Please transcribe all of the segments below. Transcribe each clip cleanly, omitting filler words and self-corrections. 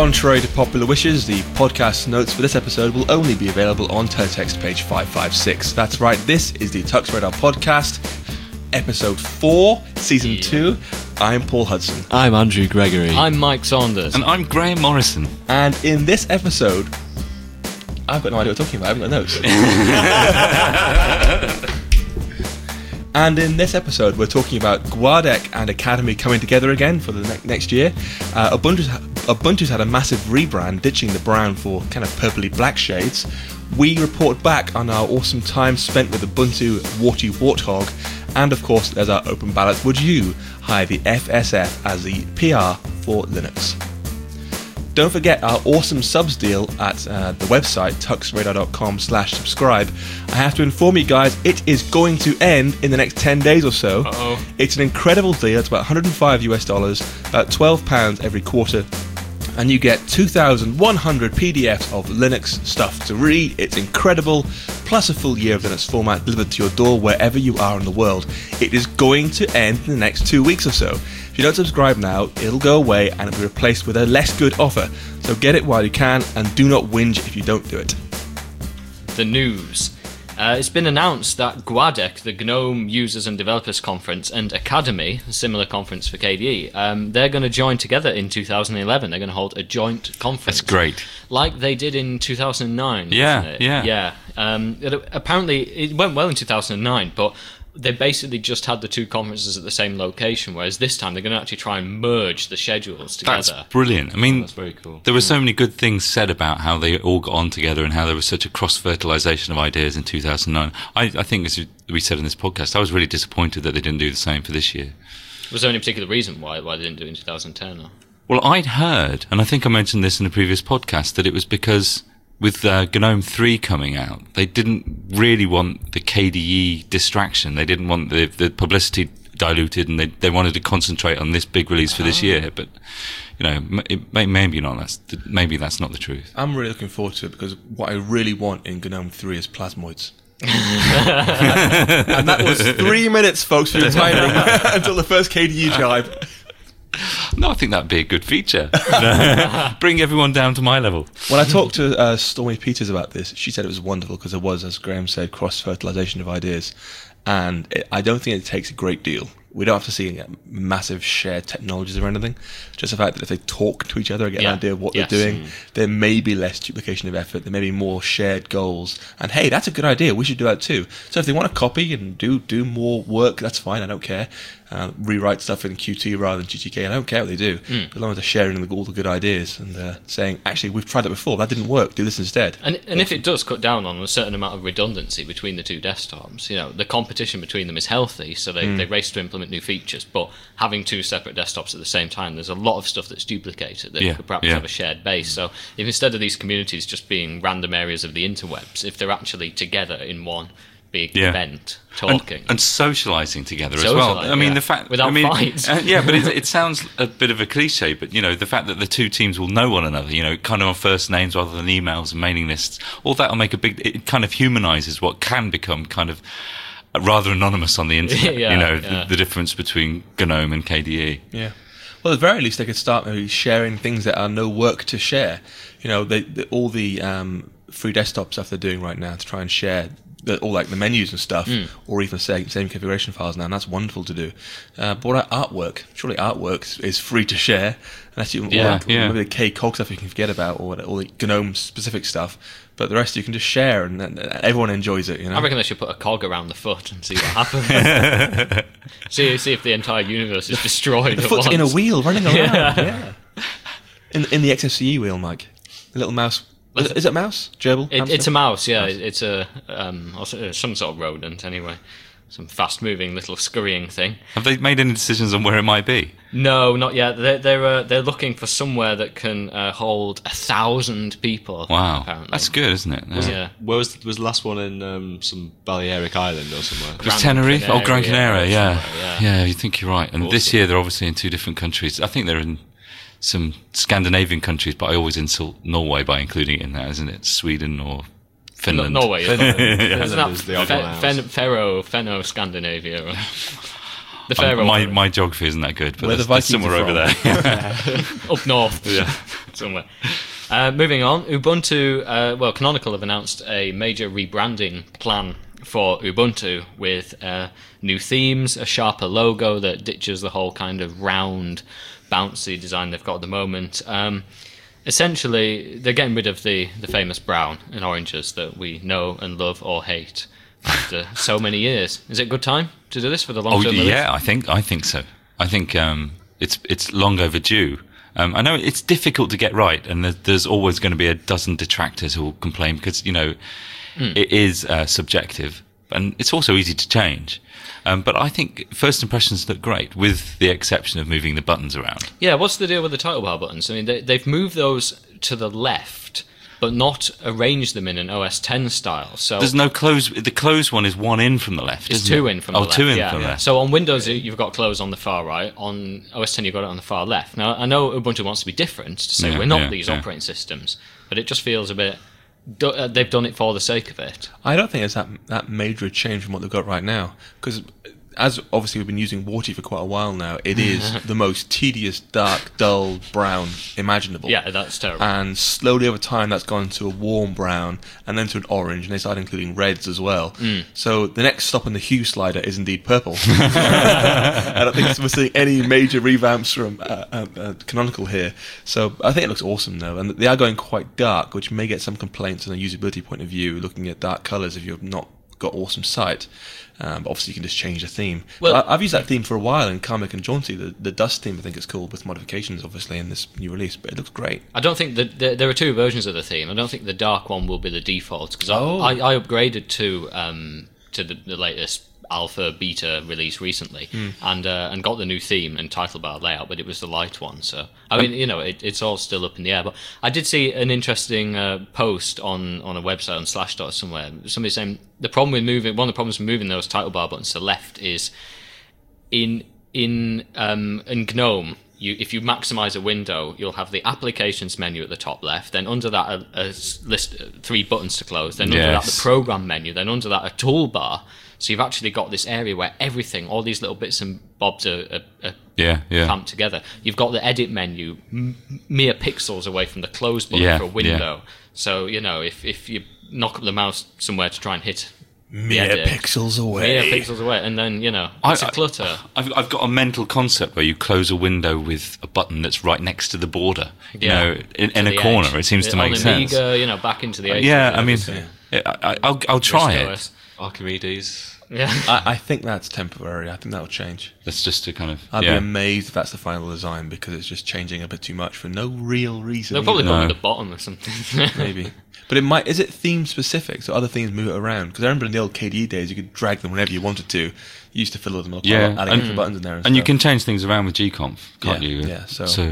Contrary to popular wishes, the podcast notes for this episode will only be available on teletext page 556. That's right, this is the Tux Radar Podcast, episode 4, season 2. I'm Paul Hudson. I'm Andrew Gregory. I'm Mike Saunders. And I'm Graham Morrison. And in this episode, I've got no idea what I'm talking about, I haven't got notes. And in this episode, we're talking about Guadec and Academy coming together again for the next year. Ubuntu's had a massive rebrand, ditching the brown for kind of purpley black shades. We report back on our awesome time spent with Ubuntu Warty Warthog. And of course, there's our open ballot. Would you hire the FSF as the PR for Linux? Don't forget our awesome subs deal at the website tuxradar.com/subscribe. I have to inform you guys, it is going to end in the next 10 days or so. Uh-oh. It's an incredible deal. It's about $105 US, about £12 every quarter. And you get 2,100 PDFs of Linux stuff to read. It's incredible, plus a full year of Linux format delivered to your door wherever you are in the world. It is going to end in the next 2 weeks or so. If you don't subscribe now, it'll go away and it'll be replaced with a less good offer. So get it while you can and do not whinge if you don't do it. The news. It's been announced that Guadec, the GNOME Users and Developers Conference, and Academy, a similar conference for KDE, they're going to join together in 2011. They're going to hold a joint conference. That's great. Like they did in 2009. Yeah. Apparently, it went well in 2009, but they basically just had the two conferences at the same location, whereas this time they're going to actually try and merge the schedules together. That's brilliant. I mean, That's very cool. there were so many good things said about how they all got on together and how there was such a cross-fertilisation of ideas in 2009. I think, as we said in this podcast, I was really disappointed that they didn't do the same for this year. Was there any particular reason why they didn't do it in 2010? Or? Well, I'd heard, and I think I mentioned this in a previous podcast, that it was because with GNOME 3 coming out, they didn't really want the KDE distraction. They didn't want the publicity diluted, and they wanted to concentrate on this big release for this year. But, you know, maybe that's not the truth. I'm really looking forward to it because what I really want in GNOME 3 is plasmoids. And that was 3 minutes, folks, for your timing until the first KDE jibe. No, I think that'd be a good feature. Bring everyone down to my level. When I talked to Stormy Peters about this, she said it was wonderful because there was, as Graham said, cross-fertilisation of ideas. And I don't think it takes a great deal. We don't have to see massive shared technologies or anything. Just the fact that if they talk to each other and get an idea of what they're doing, there may be less duplication of effort. There may be more shared goals. And hey, that's a good idea. We should do that too. So if they want to copy and do more work, that's fine. I don't care. Rewrite stuff in Qt rather than GTK. I don't care what they do. As long as they're sharing all the good ideas and saying, actually, we've tried that before. That didn't work. Do this instead. And if it does cut down on a certain amount of redundancy between the two desktops, you know, the competition between them is healthy. So they race to implement new features, but having two separate desktops at the same time, there's a lot of stuff that's duplicated that could perhaps have a shared base. So if instead of these communities just being random areas of the interwebs, if they're actually together in one big event talking and socialising together as well. I mean, the fact without fights. But it sounds a bit of a cliche, but you know, the fact that the two teams will know one another, you know, kind of on first names rather than emails and mailing lists, all that will make it kind of humanises what can become kind of rather anonymous on the internet. The difference between GNOME and KDE. Yeah. Well, at the very least, they could start maybe sharing things that are no work to share. You know, all the free desktop stuff they're doing right now to try and share all like the menus and stuff, or even same configuration files now, and that's wonderful to do. But what about artwork? Surely artwork is free to share, unless you maybe the KCOG stuff you can forget about, or the GNOME specific stuff. But the rest you can just share, and everyone enjoys it. You know, I reckon they should put a cog around the foot and see what happens. see if the entire universe is destroyed. The foot's in a wheel running around. Yeah. In the XFCE wheel, Mike, the little mouse. Is it mouse? Gerbil? It's a mouse, yeah. It's a some sort of rodent, anyway. Some fast-moving little scurrying thing. Have they made any decisions on where it might be? No, not yet. They're looking for somewhere that can hold 1,000 people. Wow, apparently. That's good, isn't it? Yeah. Where was the last one in some Balearic Island or somewhere? It was Tenerife or Gran Canaria. Yeah. Yeah, you think you're right. And Awesome. this year they're obviously in 2 different countries. I think they're in some Scandinavian countries, but I always insult Norway by including it in that, isn't it? Sweden or Finland. Norway. Isn't that is the odd one out. Fenno Scandinavia? Or the Faroe. My geography isn't that good, but Where the there's Vikings somewhere are over from. there. Up north. Yeah. somewhere. Moving on, Ubuntu, Canonical have announced a major rebranding plan for Ubuntu with new themes, a sharper logo that ditches the whole kind of round, bouncy design they've got at the moment. Essentially, they're getting rid of the famous brown and oranges that we know and love or hate after so many years. Is it a good time to do this for the long-term release? Yeah, I think so. I think it's long overdue. I know it's difficult to get right, and there's always going to be a dozen detractors who will complain because, it is subjective, and it's also easy to change. But I think first impressions look great, with the exception of moving the buttons around. Yeah, what's the deal with the title bar buttons? I mean, they've moved those to the left, but not arranged them in an OS X style. So there's no close. The close one is one in from the left. It's isn't two it? in from the left. Two in yeah. from the left. So on Windows, you've got close on the far right. On OS X, you've got it on the far left. Now, I know Ubuntu wants to be different, to say we're not these operating systems, but it just feels a bit... they've done it for the sake of it. I don't think it's that major a change from what they've got right now, because as obviously we've been using Warty for quite a while now, it is the most tedious, dark, dull brown imaginable. Yeah, that's terrible. And slowly over time that's gone to a warm brown and then to an orange, and they started including reds as well. So the next stop on the hue slider is indeed purple. I don't think we're seeing any major revamps from Canonical here. So I think it looks awesome though, and they are going quite dark, which may get some complaints on a usability point of view, looking at dark colours if you've not got awesome sight. But obviously you can just change the theme. Well, I've used that theme for a while in Comic and Jaunty. The dust theme I think is cool, with modifications obviously in this new release, but it looks great. I don't think that there are two versions of the theme. I don't think the dark one will be the default, because I upgraded to the latest alpha beta release recently and got the new theme and title bar layout, but it was the light one. So I mean, it's all still up in the air. But I did see an interesting post on a website on Slashdot somewhere. Somebody saying one of the problems with moving those title bar buttons to the left is in GNOME. If you maximize a window, you'll have the applications menu at the top left, then under that a list 3 buttons to close, then under that the program menu, then under that a toolbar. So you've actually got this area where everything, all these little bits and bobs are clamped together. You've got the edit menu mere pixels away from the close button for a window. So, if you knock up the mouse somewhere to try and hit mere pixels away. And then, it's a clutter. I've got a mental concept where you close a window with a button that's right next to the border. In a corner. Edge. It seems to make sense. Amiga, back into the edge. Yeah, I mean, I'll try it. Archimedes. Yeah. I think that's temporary. I think that'll change. That's just to kind of... I'd be amazed if that's the final design, because it's just changing a bit too much for no real reason. They'll probably put it at the bottom or something. Maybe. But is it theme specific? So other themes move it around? Because I remember in the old KDE days, you could drag them whenever you wanted to. You used to fiddle them up, adding extra buttons in there. And you can change things around with gconf, can't you? Yeah,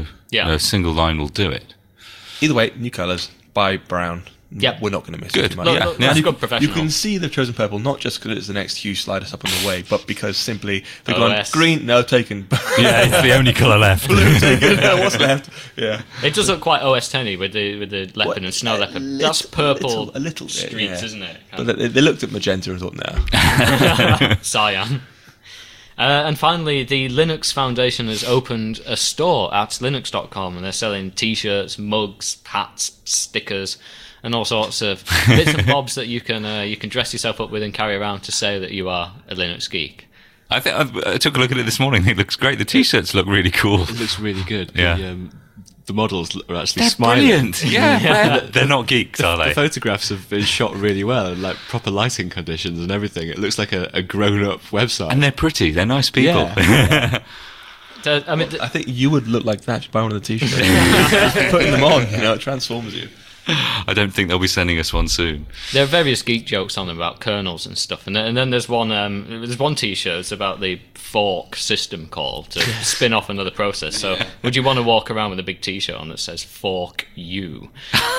a single line will do it. Either way, new colours, buy brown. Yep. We're not going to miss good. it. That's good professional. You can see they've chosen purple not just because it's the next hue slider up on the way, but because simply they've gone green, no, taken. It's the only colour left. Blue, taken, no, what's left? Yeah. It does look quite OS X-y with the leopard and snow leopard. That's purple a little streaks, isn't it? But they looked at magenta and thought, no. Cyan. And finally, the Linux Foundation has opened a store at linux.com, and they're selling T-shirts, mugs, hats, stickers, and all sorts of bits and bobs that you can dress yourself up with and carry around to say that you are a Linux geek. I took a look at it this morning. It looks great. The T-shirts look really cool. It looks really good. Yeah. The models are actually They're smiling. Brilliant. Yeah, they're not geeks, are they? The photographs have been shot really well, and like proper lighting conditions and everything. It looks like a grown-up website. And they're pretty. They're nice people. Yeah. I think you would look like that by one of the T-shirts. Putting them on, it transforms you. I don't think they'll be sending us one soon. There are various geek jokes on them about kernels and stuff, and then there's one T-shirt that's about the fork system call to spin off another process. So, would you want to walk around with a big T-shirt on that says "fork you"?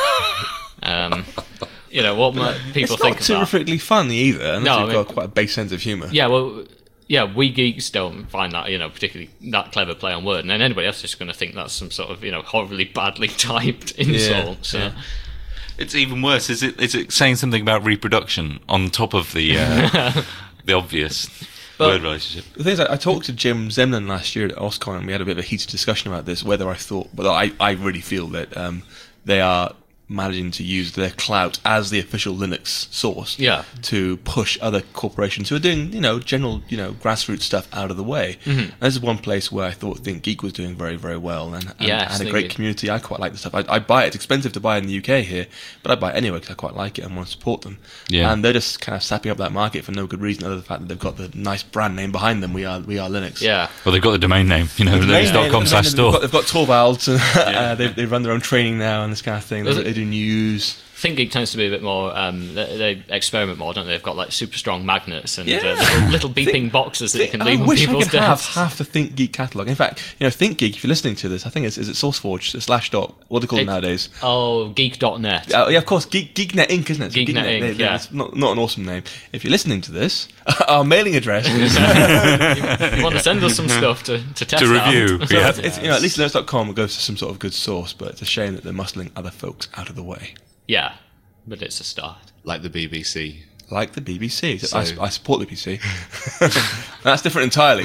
What might people think It's not terrifically funny either, and you've got quite a base sense of humour. Yeah, well. Yeah, we geeks don't find that, particularly that clever play on word, and then anybody else is just going to think that's some sort of, horribly badly typed insult. So. It's even worse. Is it saying something about reproduction on top of the the obvious? word relationship. The thing is, I talked to Jim Zemlin last year at OSCON, and we had a bit of a heated discussion about this, whether I really feel that they are managing to use their clout as the official Linux source to push other corporations who are doing, general, grassroots stuff out of the way. And this is one place where I thought ThinkGeek was doing very, very well and had a great community. I quite like the stuff. I buy it. It's expensive to buy in the UK here, but I buy it anyway because I quite like it and want to support them. Yeah. And they're just kind of sapping up that market for no good reason other than the fact that they've got the nice brand name behind them. We are Linux. Yeah. Well, they've got the domain name, linux.com/store. They've got Torvalds. They run their own training now and this kind of thing. They do news. ThinkGeek tends to be a bit more. They experiment more, don't they? They've got like super strong magnets and little beeping boxes that you can leave on people's desks. I wish I could have half the ThinkGeek catalogue. In fact, ThinkGeek. If you're listening to this, I think is it SourceForge /. What are they called nowadays? Oh, geek.net. Yeah, of course. GeekNet Inc. Isn't it? GeekNet Inc. Yeah, it's not an awesome name. If you're listening to this, our mailing address is. You want to send us some stuff to test to review. So it's, at least Linux.com goes to some sort of good source, but it's a shame that they're muscling other folks out of the way. Yeah, but it's a start. Like the BBC. Like the BBC. So I support the BBC. That's different entirely.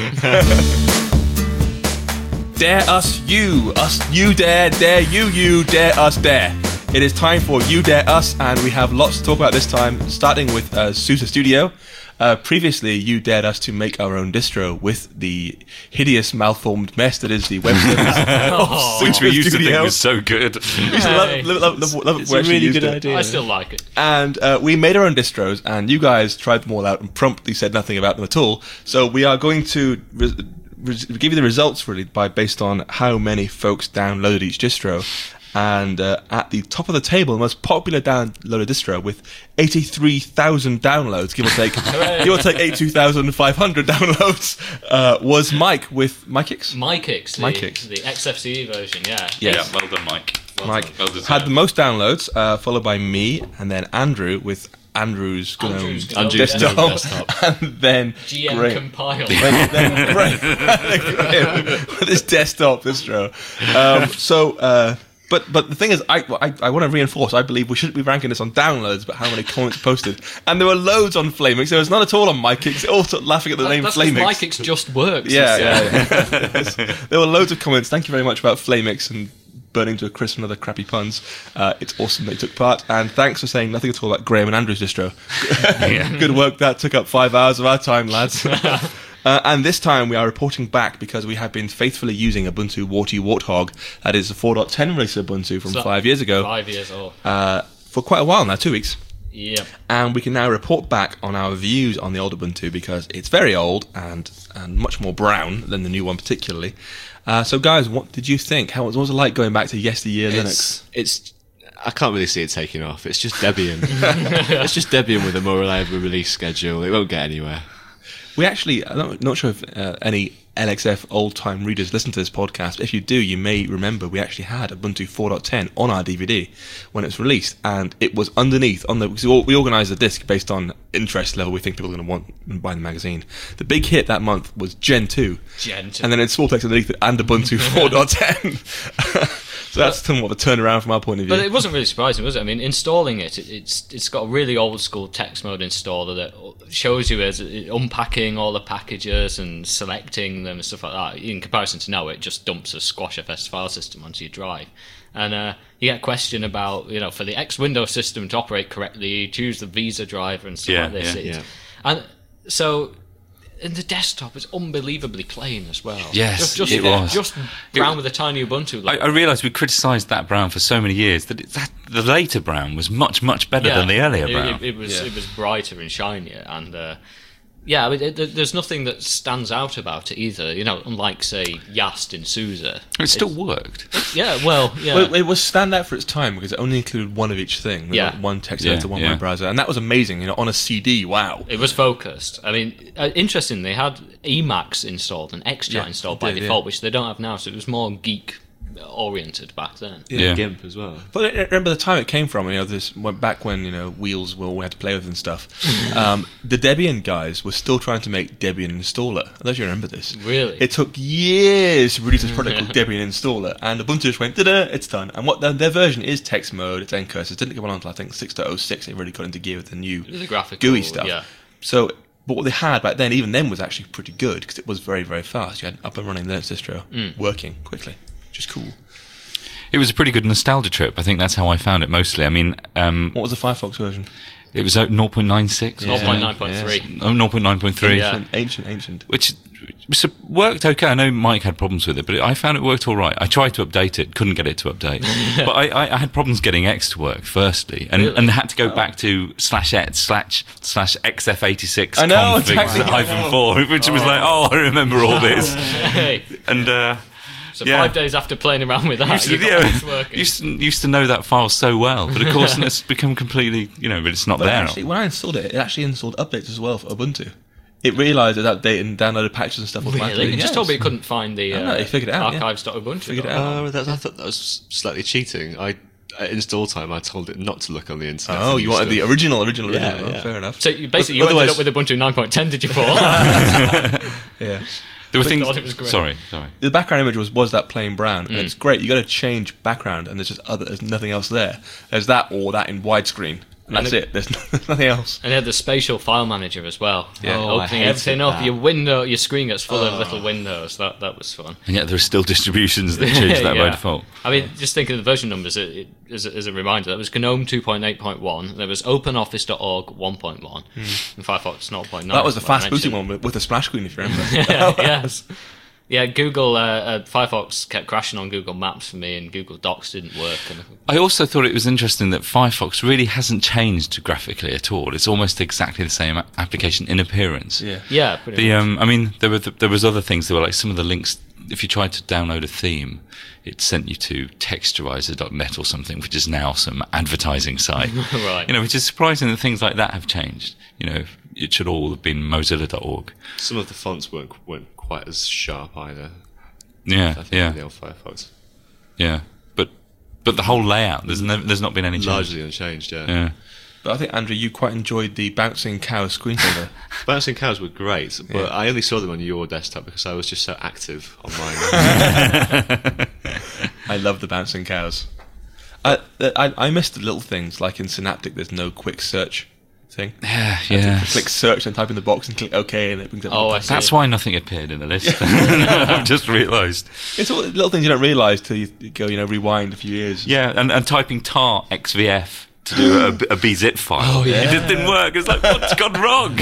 Dare us, you dare you, dare us, dare. It is time for You Dare Us, and we have lots to talk about this time, starting with SUSE Studio. Previously, you dared us to make our own distro with the hideous, malformed mess that is the web service. Which we used to think was so good. We used to love it. It's a really good idea. I still like it. And we made our own distros, and you guys tried them all out and promptly said nothing about them at all. So we are going to give you the results, really, based on how many folks downloaded each distro. And at the top of the table, the most popular downloaded distro with 83,000 downloads, give or take 82,500 downloads, was Mike with MyKicks. MyKicks, the XFCE version, yeah. Yeah, well done, Mike. Mike had the most downloads, followed by me, and then Andrew with Andrew's desktop, and then GM Graham. compiled. then Graham with his desktop distro. But the thing is, I want to reinforce, I believe we shouldn't be ranking this on downloads, but how many comments posted. And there were loads on Flamix. There was not at all on MyKicks. All laughing at the name Flamix. MyKicks just works. Yeah. There were loads of comments. Thank you very much about Flamix and burning to a crisp and other crappy puns. It's awesome they took part. And thanks for saying nothing at all about Graham and Andrew's distro. Good work. That took up 5 hours of our time, lads. And this time we are reporting back because we have been faithfully using Ubuntu Warthog. That is the 4.10 release of Ubuntu from 5 years ago. 5 years old. For quite a while now, 2 weeks. Yep. And we can now report back on our views on the old Ubuntu because it's very old and much more brown than the new one particularly. So guys, what did you think? What was it like going back to yesteryear Linux? I can't really see it taking off. It's just Debian. It's just Debian with a more reliable release schedule. It won't get anywhere. We actually, I'm not sure if any LXF old-time readers listen to this podcast, but if you do, you may remember we actually had Ubuntu 4.10 on our DVD when it was released, and it was underneath, because we organised the disc based on interest level we think people are going to want and buy the magazine. The big hit that month was Gen 2. And then in small text underneath it, and Ubuntu 4.10. So that's somewhat of a turnaround from our point of view. But it wasn't really surprising, was it? I mean, installing it's got a really old school text mode installer that shows you as unpacking all the packages and selecting them and stuff like that. In comparison to now, it just dumps a squashfs file system onto your drive. And you get a question about, for the X Windows system to operate correctly, choose the Visa driver and stuff like this. Yeah. And so... And the desktop is unbelievably plain as well. Yes, it was. Just brown with a tiny Ubuntu. I realised we criticised that brown for so many years that the later brown was much, much better than the earlier brown. It was brighter and shinier, and I mean, there's nothing that stands out about it either. Unlike say Yast in SUSE. It still worked. Well, it was stand out for its time because it only included one of each thing. One text editor, one web browser, and that was amazing. On a CD, wow. It was focused. I mean, interesting. They had Emacs installed and XJAR installed by default, which they don't have now. So it was more geek oriented back then. GIMP as well. But I remember the time it came from. This went back when wheels were all we had to play with and stuff. The Debian guys were still trying to make Debian installer. I don't know if you remember this. Really? It took years to produce this product called Debian installer, and Ubuntu just went, "Da-da, it's done." And what their version is text mode. It's end cursors. It didn't go on until I think 6.06. It really got into gear with the new graphical GUI stuff. Yeah. So But what they had back then, even then, was actually pretty good because it was very, very fast. You had up and running Linux distro working quickly, which is cool. It was a pretty good nostalgia trip. I think that's how I found it mostly. I mean, What was the Firefox version? it was 0.96. 0.9.3. Oh, 0.9.3. Yeah. Ancient. Which worked okay. I know Mike had problems with it, but I found it worked all right. I tried to update it, couldn't get it to update. But I had problems getting X to work, firstly, and had to go back to /x/xf86 I know, config exactly. -4, which was like, oh, I remember all this. Hey. And So Yeah. 5 days after playing around with that, you got it working. used to know that file so well, but of course it's become completely, it's not But there. actually, when I installed it, it actually installed updates as well for Ubuntu. It realised it updated and downloaded patches and stuff automatically. Really? It just Yes. told me it couldn't find the no, it figured it out, yeah. archives.ubuntu. Figured it out. I thought that was slightly cheating. At install time, I told it not to look on the internet. Oh, you wanted the original. Yeah, Oh, yeah. fair enough. So you ended Otherwise- up with Ubuntu 9.10, did you, Paul? Yeah. There were I things. thought it was great. Sorry. The background image was that plain brown, and it's great. You got to change background, and there's nothing else there. There's that or that in widescreen, and that's it. There's nothing else. And they had the spatial file manager as well. Yeah. Oh, I Opening hated everything up, that. your screen gets full of little windows. That was fun. And yet there are still distributions that change that by Yeah. default. I mean, just think of the version numbers as a reminder. There was GNOME 2.8.1, there was OpenOffice.org 1.1, and Firefox 0.9. That was the like I fast booting mentioned. one with the splash screen, if you remember. Yes. Yeah, Google Firefox kept crashing on Google Maps for me, and Google Docs didn't work. And I also thought it was interesting that Firefox really hasn't changed graphically at all. It's almost exactly the same application in appearance. Yeah. yeah, pretty much. I mean, there was other things. There were like some of the links. If you tried to download a theme, it sent you to texturizer.net or something, which is now some advertising site. Right. Which is surprising that things like that have changed. It should all have been Mozilla.org. Some of the fonts weren't quite as sharp either. Yeah, I think yeah, in the old Firefox. yeah. But the whole layout, there's not been any change. Largely unchanged, yeah. Yeah. But I think, Andrew, you quite enjoyed the bouncing cow screensaver. Bouncing cows were great, but Yeah. I only saw them on your desktop because I was just so active on mine. I love the bouncing cows. I missed the little things, like in Synaptic, there's no quick search thing. Yeah. Click search and type in the box and click OK, and it brings up. Oh, the I see. That's why nothing appeared in the list. I've just realised. It's all little things you don't realise till you go, rewind a few years. Yeah, and typing tar xvf to do a bzip file. Oh, yeah. It just didn't work. It's like, what's gone wrong?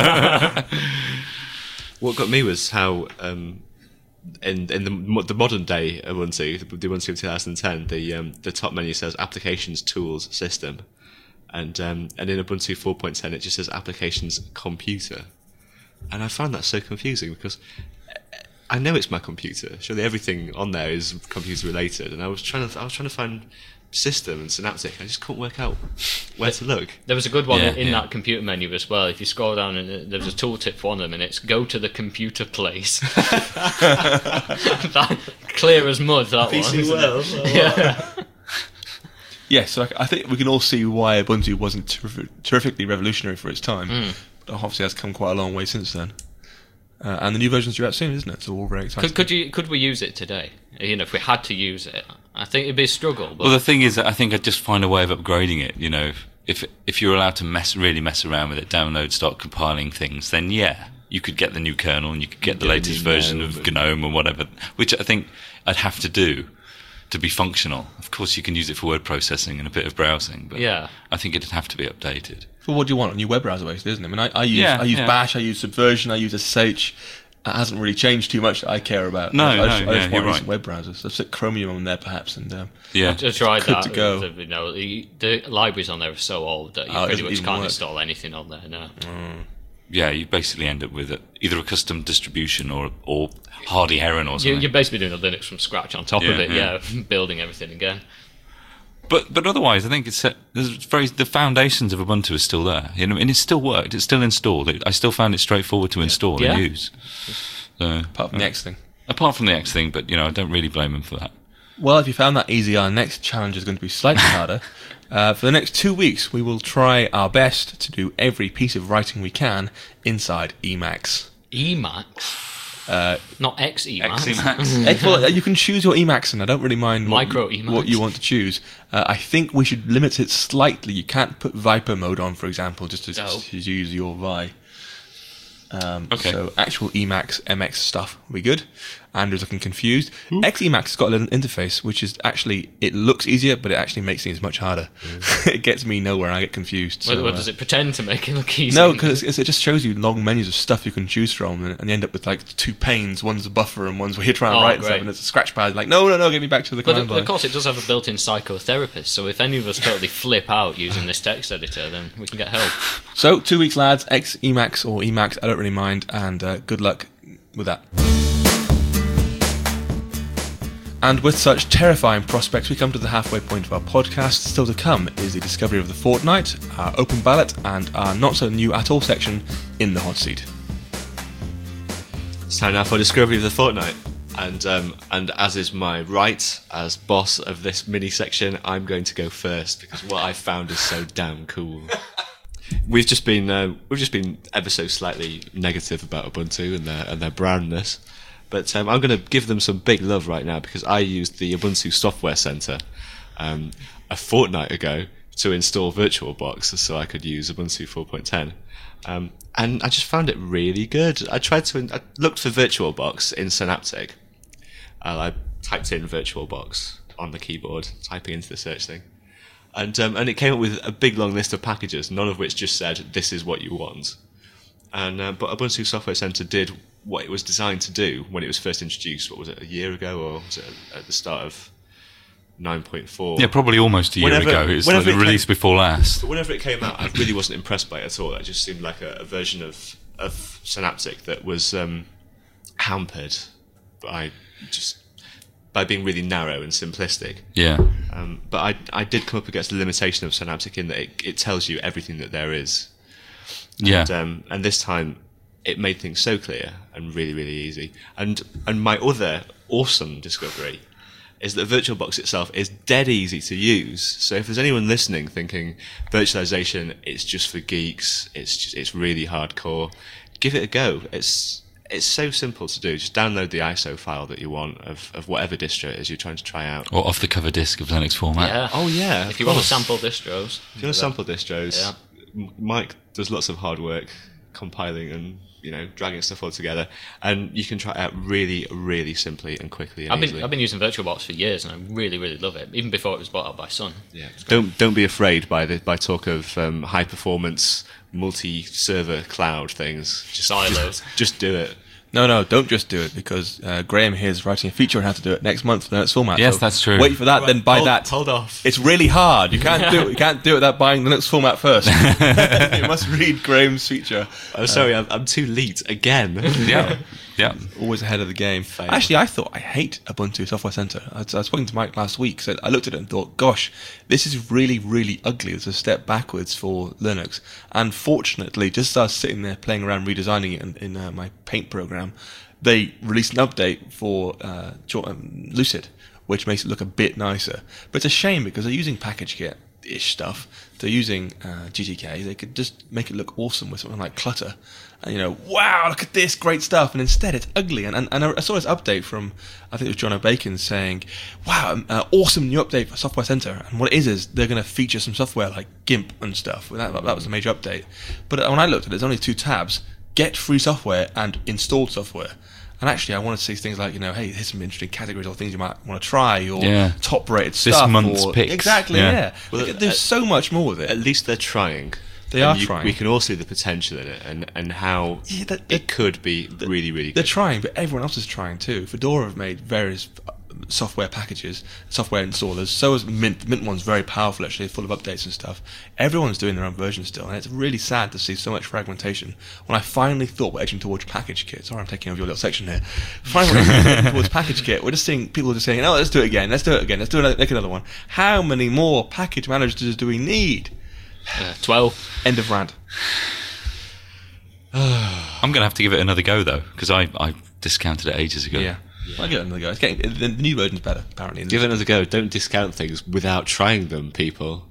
What got me was how in the modern day Ubuntu, the Ubuntu of 2010, the top menu says Applications, Tools, System, and in Ubuntu 4.10 it just says Applications, Computer, and I found that so confusing because I know it's my computer. Surely everything on there is computer related, and I was trying to find System and Synaptic. I just couldn't work out where to look. There was a good one Yeah, in yeah. that computer menu as well. If you scroll down, and there's a tooltip for one of them, and it's go to the computer place. That, clear as mud, that one. isn't it? Yeah. Yes, so I think we can all see why Ubuntu wasn't terrifically revolutionary for its time. But obviously has come quite a long way since then. And the new version's due out soon, isn't it? So we're all very excited. Could we use it today? If we had to use it, I think it'd be a struggle. But Well, the thing is that I think I'd just find a way of upgrading it. If you're allowed to really mess around with it, download, start compiling things, then yeah, you could get the new kernel and you could get the Get a latest new version GNOME of and- GNOME or whatever, which I think I'd have to do to be functional. Of course, you can use it for word processing and a bit of browsing, but Yeah. I think it'd have to be updated. Well, what do you want? A new web browser, basically, isn't it? I mean, I use Yeah. Bash, I use Subversion, I use SSH. It hasn't really changed too much that I care about. No, I just yeah, want you're recent right. web browsers. I've set Chromium on there, perhaps, and Yeah. I tried good that. to go. The libraries on there are so old that you Oh, it pretty doesn't much even can't work. install anything on there now. Yeah, you basically end up with either a custom distribution or Hardy Heron or something. You're basically doing a Linux from scratch on top of Yeah, it, yeah. building everything again. But otherwise, I think the foundations of Ubuntu are still there, and it still worked. It's still installed. I still found it straightforward to install Yeah. and use. So, apart from the X thing. apart from the X thing, but I don't really blame them for that. Well, if you found that easy, our next challenge is going to be slightly harder. For the next 2 weeks, we will try our best to do every piece of writing we can inside Emacs. Emacs? Not X-Emacs. Emacs. Well, you can choose your Emacs, and I don't really mind Micro Emacs. what you want to choose. I think we should limit it slightly. You can't put Viper mode on, for example, just to No. use your Vi. Okay. So actual Emacs, MX stuff will be good. Andrew's looking confused. Xemacs has got a little interface, which is actually, it looks easier, but it actually makes things much harder. It gets me nowhere, and I get confused. So, What does it pretend to make it look easy? no, because it just shows you long menus of stuff you can choose from, and you end up with like 2 panes. One's a buffer, and one's where you're trying to write and stuff, great. and it's a scratch pad. Like, no, get me back to the But command line. of course, it does have a built-in psychotherapist, so if any of us totally flip out using this text editor, then we can get help. So 2 weeks, lads. Emacs or Emacs, I don't really mind, and good luck with that. And with such terrifying prospects, we come to the halfway point of our podcast. Still to come is the discovery of the fortnight, our open ballot, and our not so new at all section in the hot seat. It's time now for Discovery of the Fortnight. And as is my right as boss of this mini section, I'm going to go first because what I found is so damn cool. We've just been ever so slightly negative about Ubuntu and their brownness, but I'm going to give them some big love right now because I used the Ubuntu Software Center a fortnight ago to install VirtualBox so I could use Ubuntu 4.10. And I just found it really good. I looked for VirtualBox in Synaptic. I typed in VirtualBox on the keyboard, typing into the search thing. And it came up with a big long list of packages, none of which just said, this is what you want. But Ubuntu Software Center did what it was designed to do when it was first introduced. What was it, a year ago, or was it at the start of 9.4? Yeah, probably almost a year ago. It's like the release before last. But whenever it came out, I really wasn't impressed by it at all. It just seemed like a version of Synaptic that was hampered by being really narrow and simplistic. Yeah. But I did come up against the limitation of Synaptic in that it tells you everything that there is. Yeah. And this time it made things so clear and really, really easy. And my other awesome discovery is that VirtualBox itself is dead easy to use. So if there's anyone listening thinking virtualization, it's just for geeks, it's really hardcore, give it a go. It's so simple to do. Just download the ISO file that you want of whatever distro it is you're trying to try out. Or off-the-cover disk of Linux format. Yeah. Oh yeah. If you want to sample distros. If you want to sample distros, Yeah. Mike does lots of hard work compiling and dragging stuff all together, and you can try it out really, really simply and quickly and easily. I've been using VirtualBox for years, and I really, really love it. Even before it was bought out by Sun. Yeah. Don't be afraid by talk of high performance multi-server cloud things. Silos. Just do it. No, don't just do it, because Graham here is writing a feature on how to do it next month for the Linux format. Yes, so that's true. Wait for that, then buy that. Hold off. It's really hard. You can't do it. You can't do it without buying the Linux format first. You must read Graham's feature. I'm sorry, I'm too late again. Yeah. Always ahead of the game. Actually, I thought I hate Ubuntu Software Center. I was talking to Mike last week, so I looked at it and thought, gosh, this is really, really ugly. It's a step backwards for Linux. And fortunately, just as I was sitting there playing around redesigning it in my Paint program, they released an update for Lucid, which makes it look a bit nicer. But it's a shame because they're using PackageKit-ish stuff. They're using GTK. They could just make it look awesome with something like Clutter. And, wow, look at this, great stuff. And instead, it's ugly. And I saw this update from, I think it was John O'Bacon, saying, wow, awesome new update for Software Center. And what it is they're going to feature some software like GIMP and stuff. That was a major update. But when I looked at it, there's only 2 tabs. Get free software and installed software. And actually, I want to see things like, hey, here's some interesting categories or things you might want to try, or top-rated stuff. This month's picks. Exactly, yeah. Well, there's so much more with it. At least they're trying. They are trying. We can all see the potential in it and how it could be really, really good. They're trying, but everyone else is trying too. Fedora have made various software packages, software installers. So is Mint. Mint one's very powerful, actually, full of updates and stuff. Everyone's doing their own version still, and it's really sad to see so much fragmentation. When I finally thought we're edging towards PackageKit, sorry, I'm taking over your little section here. Finally, edging towards PackageKit, we're just seeing people just saying, "Oh, let's do it again. Let's do it again. Let's do it. Make another one." How many more package managers do we need? 12. End of rant. I'm going to have to give it another go, though, because I discounted it ages ago. Yeah. I'll give it another go. The new version's better, apparently. Give it another go. Don't discount things without trying them, people.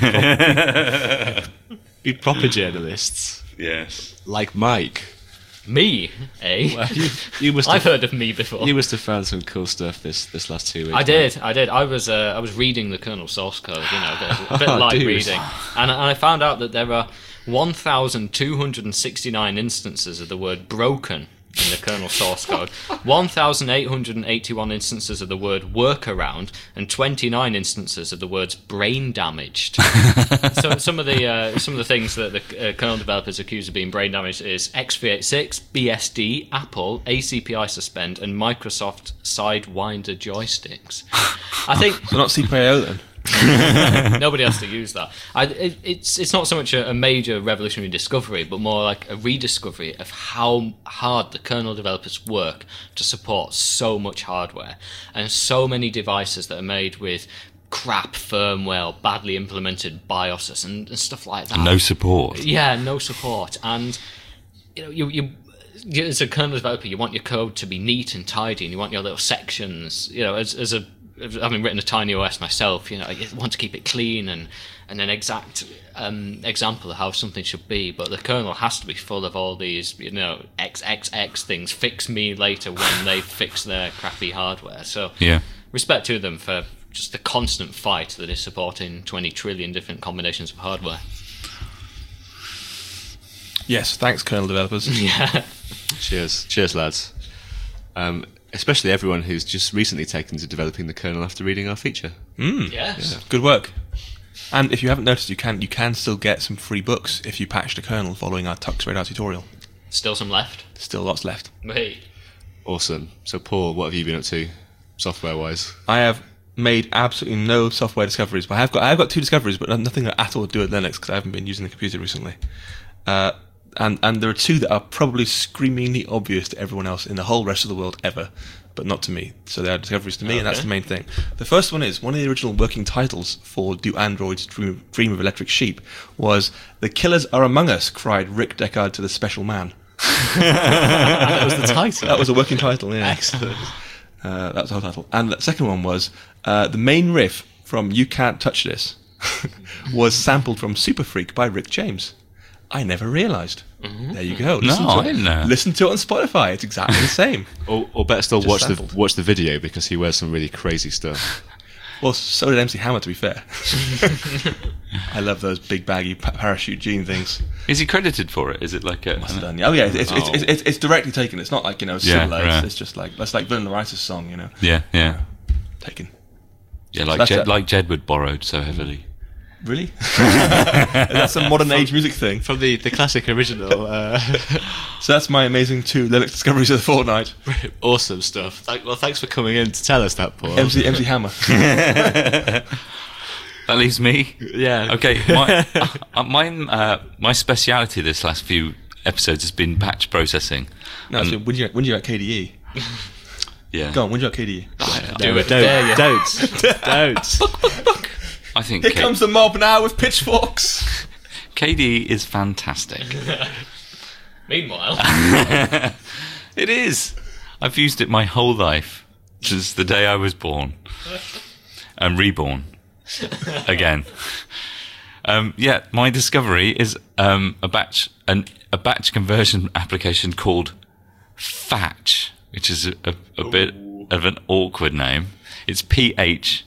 Be proper journalists. Yes. Like Mike. Me, eh? Well, you must I've have, heard of me before. you must have found some cool stuff this last 2 weeks. I did. I was reading the kernel source code, a bit Oh, light dude. reading, and I found out that there are 1,269 instances of the word broken in the kernel source code, 1,881 instances of the word workaround, and 29 instances of the words brain damaged. So some of the things that the kernel developers accuse of being brain damaged is x386, BSD, Apple, ACPI suspend, and Microsoft Sidewinder joysticks. I think So not CPIO then. nobody has to use that. It's not so much a major revolutionary discovery, but more like a rediscovery of how hard the kernel developers work to support so much hardware and so many devices that are made with crap firmware, badly implemented BIOSes and stuff like that. No support. Yeah, no support. And you as a kernel developer, you want your code to be neat and tidy, and you want your little sections. Having written a tiny OS myself, you want to keep it clean and an exact example of how something should be. But the kernel has to be full of all these, XXX things. Fix me later when they fix their crappy hardware. So respect to them for just the constant fight that is supporting 20 trillion different combinations of hardware. Yes, thanks, kernel developers. Yeah. Cheers, lads. Especially everyone who's just recently taken to developing the kernel after reading our feature. Yes. Good work. And if you haven't noticed, you can still get some free books if you patch the kernel following our Tux Radar tutorial. Still some left. Still lots left. Hey. Awesome. So, Paul, what have you been up to, software-wise? I have made absolutely no software discoveries, but I've got 2 discoveries, but nothing at all to do with Linux because I haven't been using the computer recently. And there are 2 that are probably screamingly obvious to everyone else in the whole rest of the world ever, but not to me. So they are discoveries to me, and that's the main thing. The first one is, one of the original working titles for Do Androids Dream of Electric Sheep was "The Killers Are Among Us," cried Rick Deckard to the Special Man. That was the title. That was a working title, yeah. Excellent. That was the whole title. And the second one was, the main riff from You Can't Touch This was sampled from Super Freak by Rick James. I never realised. There you go. I didn't know. Listen to it on Spotify. It's exactly the same. Or better still, Just sampled. watch the video because he wears some really crazy stuff. Well, so did MC Hammer, to be fair. I love those big baggy parachute jean things. Is he credited for it? Is it like a... Must have done. Oh yeah, it's directly taken. It's not like similar. right. It's just like that's like Vanilla Rice's song, Yeah. taken. Yeah, So like that's like Jedward borrowed so heavily. Really? That's a modern age music thing. From the classic original. So that's my amazing 2 Linux discoveries of the fortnight. Awesome stuff. Thanks for coming in to tell us that, Paul. MC Hammer. That leaves me. Yeah. Okay. My speciality this last few episodes has been batch processing. No, so when you got KDE? Yeah. Go on, when you got KDE? Don't. I think Here comes the mob now with pitchforks. KDE is fantastic. Meanwhile, It is. I've used it my whole life since the day I was born and reborn again. My discovery is a batch conversion application called Fatch, which is a bit of an awkward name. It's PHATH,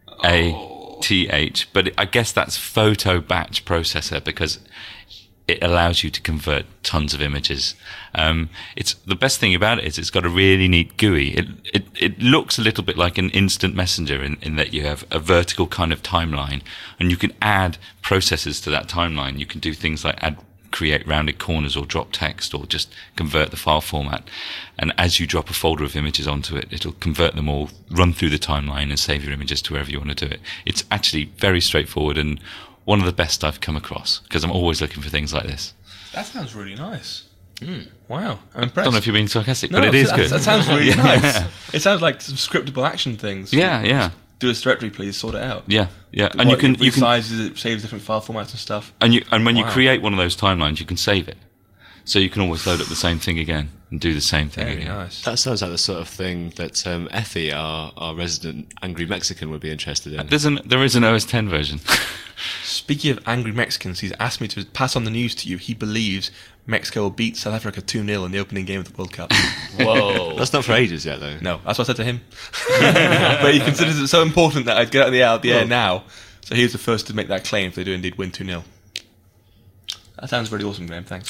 but I guess that's photo batch processor because it allows you to convert tons of images. It's the best thing about it is it's got a really neat GUI. It looks a little bit like an instant messenger in that you have a vertical kind of timeline, and you can add processes to that timeline. You can do things like create rounded corners or drop text or just convert the file format. And as you drop a folder of images onto it, it'll convert them all, run through the timeline and save your images to wherever you want to do it. It's actually very straightforward and one of the best I've come across because I'm always looking for things like this. That sounds really nice. Wow, I'm impressed. I don't know if you're being sarcastic, but it is good. That sounds really nice. It sounds like some scriptable action things. Yeah. Do this directory, please. Sort it out. Yeah. And you can resizes it, saves different file formats and stuff. And when you create one of those timelines, you can save it, so you can always load up the same thing again and do the same thing Very again. nice. That sounds like the sort of thing that Effie, our resident angry Mexican, would be interested in. There is an OS 10 version. Speaking of angry Mexicans, he's asked me to pass on the news to you. He believes Mexico will beat South Africa 2-0 in the opening game of the World Cup. whoa. That's not for ages yet, though. No, that's what I said to him. But he considers it so important that I'd get it out of the air now. So he was the first to make that claim if they do indeed win 2-0. That sounds really awesome, Graham. Thanks.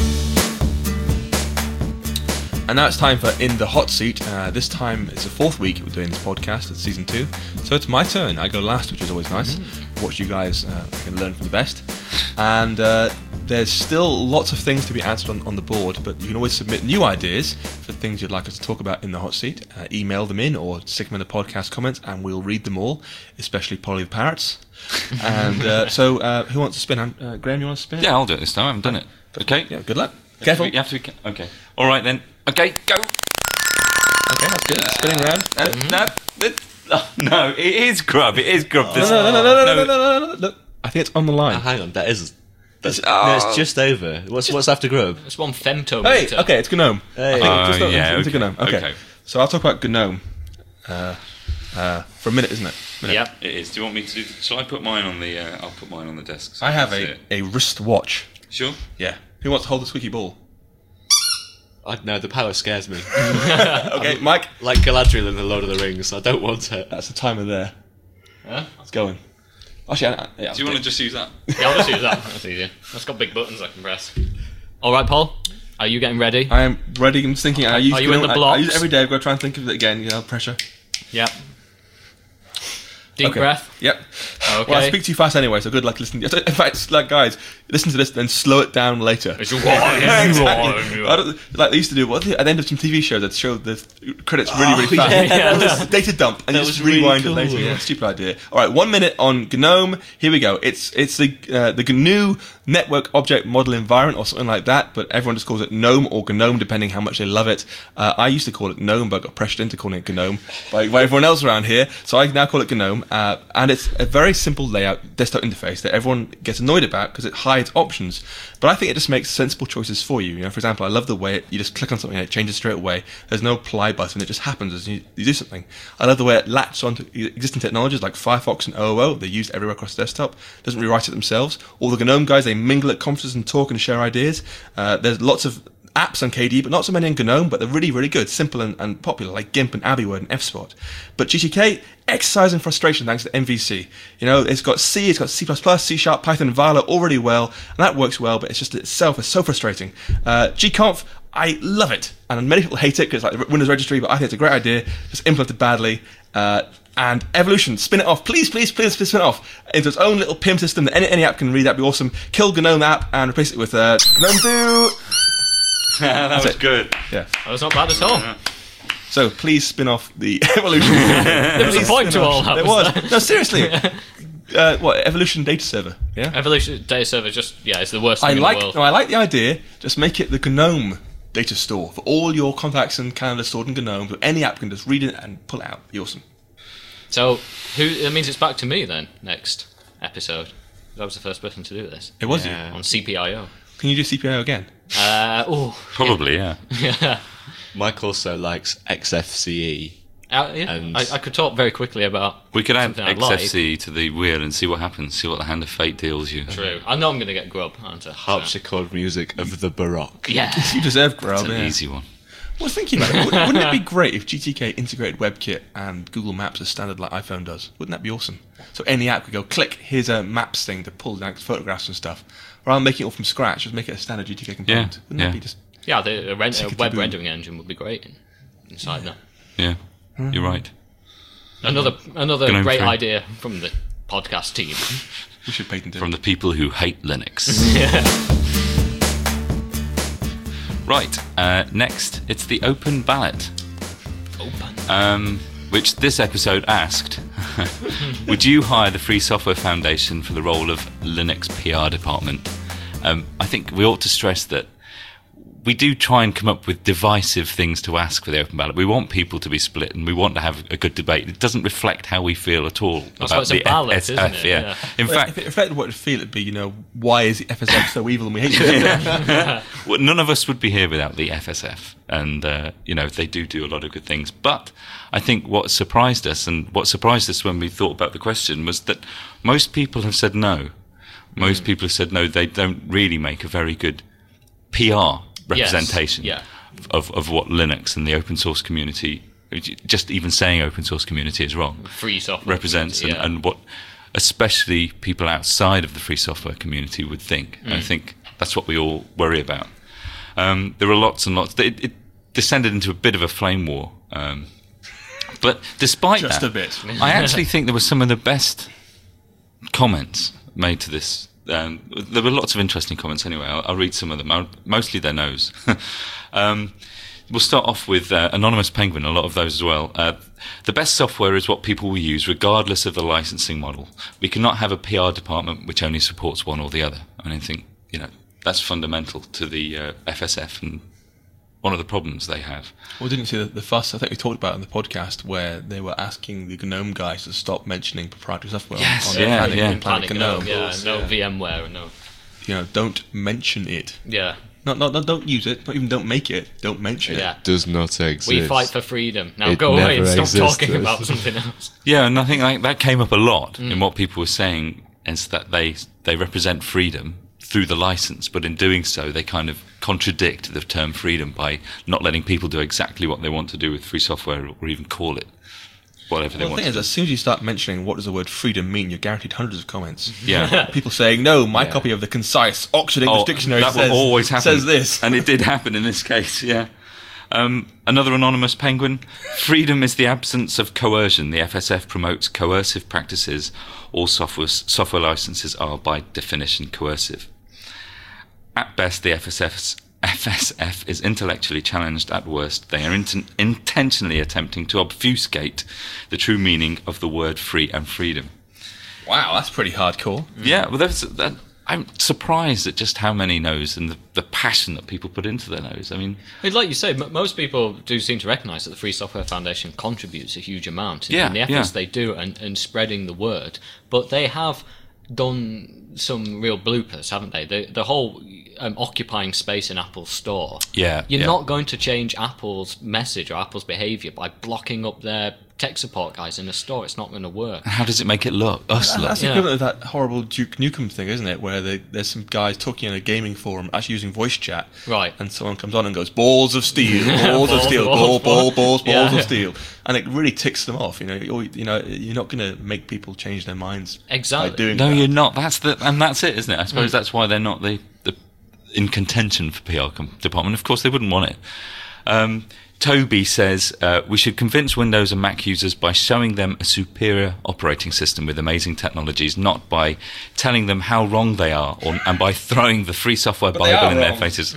And now it's time for In the Hot Seat. This time it's the 4th week we're doing this podcast. It's season 2. So it's my turn. I go last, which is always nice. Watch you guys can learn from the best. And there's still lots of things to be answered on the board, but you can always submit new ideas for things you'd like us to talk about in the hot seat. Email them in or stick them in the podcast comments, and we'll read them all, especially Polly the Parrots. And so who wants to spin? Graham, you want to spin? Yeah, I'll do it this time. I haven't done it. Okay. Yeah, good luck. Careful. You have to be... Okay. All right, then. Okay, go. Okay, that's good. Spinning around. No, it is grub. It is grub. No. Look, I think it's on the line. Hang on, that's just over. What's after grub? It's one femtometer. Hey, okay, it's GNOME. Hey. It's GNOME. Okay. So I'll talk about GNOME for a minute, isn't it? Yep. It is. Do you want me to do... Shall I put mine on the... I'll put mine on the desk. So I have that's a wristwatch. Sure? Yeah. Who wants to hold the squeaky ball? No, the power scares me. Okay, Mike. Like Galadriel in The Lord of the Rings. I don't want it. That's the timer there. Huh? It's going. Actually, yeah. Do you want to just use that? Yeah, I'll just use that. That's easier. That's got big buttons I can press. All right, Paul. Are you getting ready? I am ready. I'm just thinking. Are you in the blocks? I use it every day. I've got to try and think of it again. Pressure. Yep. Deep Okay. breath. Yep. Okay. Well, I speak too fast anyway, so good luck listening. In fact, like, guys, listen to this, then slow it down later. Yeah, exactly. Like they used to do at the end of some TV shows, they'd show the credits really fast. yeah. Data dump, and That you just was really rewind cool. it later. Yeah, stupid idea. All right, 1 minute on GNOME. Here we go. It's the GNU Network Object Model Environment or something like that, but everyone just calls it GNOME or GNOME depending how much they love it. I used to call it GNOME, but got pressured into calling it GNOME by everyone else around here, so I now call it GNOME. And it's a very simple layout desktop interface that everyone gets annoyed about because it hides options. But I think it just makes sensible choices for you. For example, I love the way you just click on something and it changes straight away. There's no apply button; it just happens as you do something. I love the way it latches onto existing technologies like Firefox and OOO. They're used everywhere across the desktop. Doesn't rewrite it themselves. All the GNOME guys, they mingle at conferences and talk and share ideas. There's lots of apps on KDE, but not so many on GNOME, but they're really, really good, simple and popular, like GIMP and AbiWord and FSpot. But GTK, exercise and frustration thanks to MVC. It's got C, it's got C++, C#, Python, and Vala all really well, and that works well, but it's just itself is so frustrating. gconf, I love it, and many people hate it because it's like the Windows registry, but I think it's a great idea, just implemented badly. And Evolution, spin it off, please spin it off into its own little PIM system that any app can read. That'd be awesome. Kill GNOME app and replace it with GNOME 2. That was good. Yeah. That was not bad at all. So please spin off the Evolution. There was a point to all that. There was. No, seriously. Evolution data server? Yeah. Evolution data server it's the worst thing in the world. I like the idea. Just make it the GNOME data store for all your contacts and calendar stored in GNOME, so any app can just read it and pull it out. Be awesome. So that means it's back to me then next episode. I was the first person to do this. It was you. On CPIO. Can you do CPIO again? Probably, yeah. Mike also likes XFCE. I could talk very quickly about. We could add something I like. XFCE to the wheel and see what happens. See what the hand of fate deals you. True. I know I'm going to get grub, aren't I? Harpsichord music of the Baroque. Yeah. You deserve grub. It's an easy one. I was thinking about it. Wouldn't it be great if GTK integrated WebKit and Google Maps as standard like iPhone does? Wouldn't that be awesome? So any app could go, click, here's a maps thing to pull down photographs and stuff. Rather than making it all from scratch, just make it a standard GTK component. Wouldn't that be just... Yeah, the web rendering engine would be great inside that. Yeah, you're right. Another GNOME great 3. idea from the podcast team. We should patent it. From the people who hate Linux. Right, next, it's the open ballot. Which this episode asked, would you hire the Free Software Foundation for the role of Linux PR department? I think we ought to stress that we do try and come up with divisive things to ask for the open ballot. We want people to be split and we want to have a good debate. It doesn't reflect how we feel at all about the ballot, FSF. isn't it? Yeah. In fact, if it reflected what it'd feel, it'd be, why is the FSF so evil and we hate it? well, none of us would be here without the FSF. And, they do a lot of good things. But I think what surprised us when we thought about the question was that most people have said no. Most people have said no, they don't really make a very good PR representation of what Linux and the open source community, just even saying open source community is wrong, Free software represents community, and what especially people outside of the free software community would think. And I think that's what we all worry about. There were lots and lots. It descended into a bit of a flame war. But despite Just that, a bit. I actually think there were some of the best comments made to this. There were lots of interesting comments anyway. I'll read some of them. Mostly their no's. We'll start off with Anonymous Penguin, a lot of those as well. The best software is what people will use regardless of the licensing model. We cannot have a PR department which only supports one or the other. And I think, that's fundamental to the FSF and one of the problems they have. Well, didn't you see the fuss I think we talked about in the podcast where they were asking the GNOME guys to stop mentioning proprietary software Yes, on yeah, Planet Planet GNOME. GNOME, no VMware, and no. Don't mention it. Yeah. Not don't use it. Not even don't make it. Don't mention it. Yeah. Does not exist. We fight for freedom. Now It go away and never stop existed. talking about something else. Yeah, and I think that came up a lot in what people were saying, is that they represent freedom through the license, but in doing so they kind of contradict the term freedom by not letting people do exactly what they want to do with free software, or even call it whatever they Well, the want thing to is, as soon as you start mentioning what does the word freedom mean, you're guaranteed hundreds of comments. Yeah. People saying, no, my copy of the concise Oxford English Dictionary that will always happen. says this. And it did happen in this case, yeah. Another Anonymous Penguin. Freedom is the absence of coercion. The FSF promotes coercive practices. All software licenses are, by definition, coercive. At best, the FSF is intellectually challenged. At worst, they are intentionally attempting to obfuscate the true meaning of the word free and freedom. Wow, that's pretty hardcore. Yeah, well, I'm surprised at just how many no's and the passion that people put into their no's. I mean, Like you say, most people do seem to recognise that the Free Software Foundation contributes a huge amount in the efforts they do and spreading the word. But they have done some real bloopers, haven't they? The whole occupying space in Apple's store. Yeah, You're yeah. not going to change Apple's message or Apple's behaviour by blocking up their tech support guys in the store. It's not going to work. how does it make it look? Us look? That's the equivalent of that horrible Duke Nukem thing, isn't it? Where there's some guys talking in a gaming forum, actually using voice chat. Right. And someone comes on and goes, balls of steel, balls of Balls, steel, balls, balls Yeah. of steel. And it really ticks them off. You're not going to make people change their minds Exactly. by doing No, that. you're not. That's it, isn't it? I suppose that's why they're not the in contention for PR department. Of course, they wouldn't want it. Toby says we should convince Windows and Mac users by showing them a superior operating system with amazing technologies, not by telling them how wrong they are, and by throwing the free software they Bible are in their wrong. faces.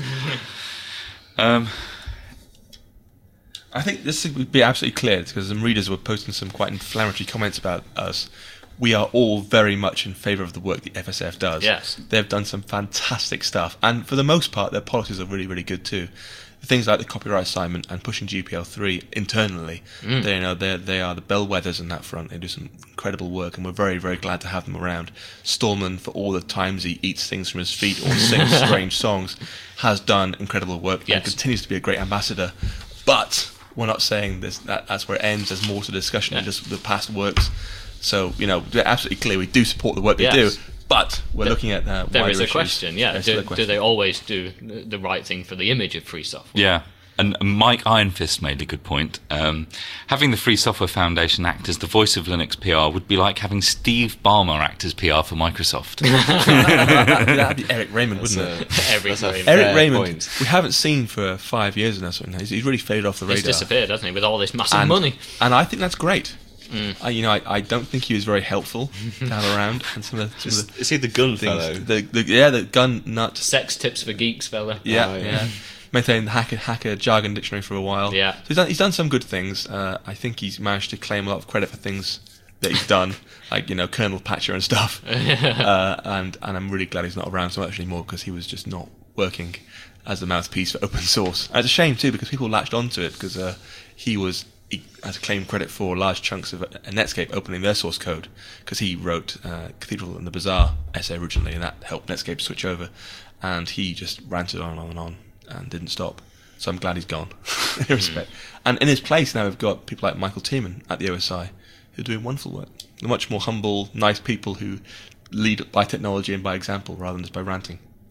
I think this would be absolutely clear because some readers were posting some quite inflammatory comments about us. We are all very much in favour of the work the FSF does. Yes. They've done some fantastic stuff, and for the most part, their policies are really, really good too. Things like the copyright assignment and pushing GPL3 internally, they are the bellwethers on that front. They do some incredible work, and we're very, very glad to have them around. Stallman, for all the times he eats things from his feet or sings strange songs, has done incredible work and continues to be a great ambassador. But we're not saying that's where it ends. There's more to the discussion than just the past works. So, we're absolutely clear we do support the work they do, but we're looking at There wider is a issues. question, yeah. There's still a Do question. they always do the right thing for the image of free software? Yeah. And Mike Ironfist made a good point. Having the Free Software Foundation act as the voice of Linux PR would be like having Steve Ballmer act as PR for Microsoft. That'd be Eric Raymond, wouldn't it? Every Eric fair Raymond, point. we haven't seen for 5 years now. Something. He's really faded off the He's radar. disappeared, hasn't he, with all this massive and, money? and I think that's great. I don't think he was very helpful to have around. And some of the Is he the gun fellow? things, the gun nut. Sex tips for geeks, fella. Yeah, Oh, yeah. yeah. Maintained the hacker jargon dictionary for a while. Yeah. So he's done some good things. I think he's managed to claim a lot of credit for things that he's done, like Kernel Patcher and stuff. And I'm really glad he's not around so much anymore because he was just not working as the mouthpiece for open source. And it's a shame too because people latched onto it because he has claimed credit for large chunks of Netscape opening their source code because he wrote Cathedral and the Bazaar essay originally, and that helped Netscape switch over. And he just ranted on and on and didn't stop. So I'm glad he's gone. In respect. And in his place now we've got people like Michael Tiemann at the OSI who are doing wonderful work. They're much more humble, nice people who lead by technology and by example rather than just by ranting. So